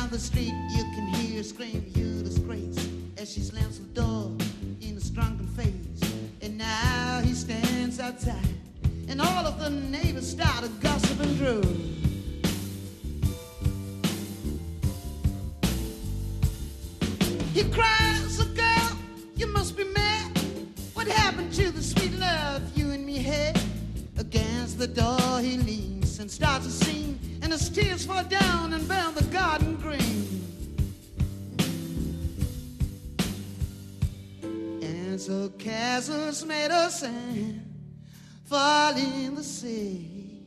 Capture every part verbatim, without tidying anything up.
down the street, you can hear her scream, you disgrace, as she slams the door in his drunken face. And now he stands outside, and all of the neighbors started gossiping through. He cries, "Oh girl, you must be mad. What happened to the sweet love you and me had?" Against the door he leans and starts to sing, and his tears fall down and burn the garden green. And so castles made of sand fall in the sea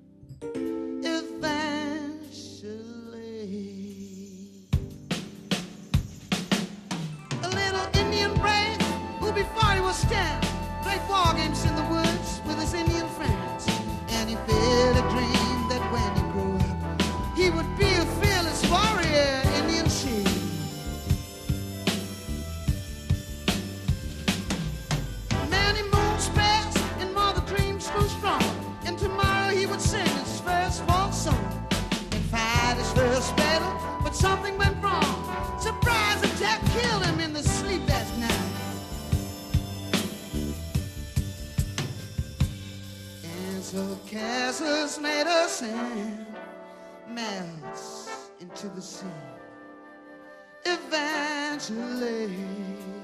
eventually. A little Indian brave who before he was ten played war games in the woods with his Indian friends. And he built a dream that when he grew up he would be a fearless warrior, Indian chief. Many moons passed and more the dreams grew strong, and tomorrow he would sing his first folk song and fight his first battle, but something went wrong. Surprise attack killed him in the sleep that night. And so castles made of sand melts into the sea eventually.